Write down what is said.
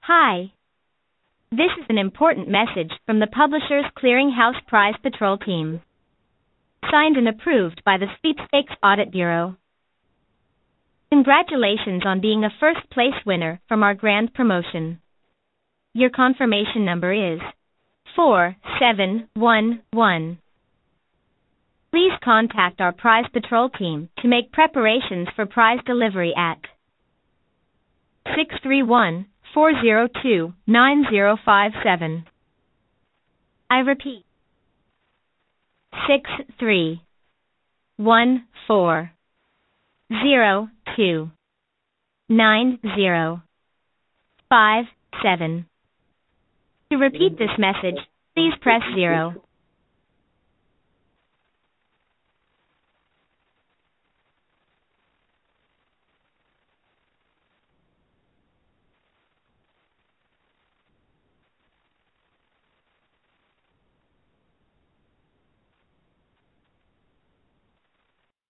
Hi. This is an important message from the Publishers Clearinghouse Prize Patrol team. Signed and approved by the Sweepstakes Audit Bureau. Congratulations on being a first-place winner from our grand promotion. Your confirmation number is 4711. Please contact our Prize Patrol team to make preparations for prize delivery at 631-402-9057. I repeat, 631-402-9057. To repeat this message, please press 0.